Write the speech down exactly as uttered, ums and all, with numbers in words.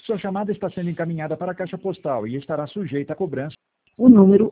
Sua chamada está sendo encaminhada para a caixa postal e estará sujeita a cobrança. O número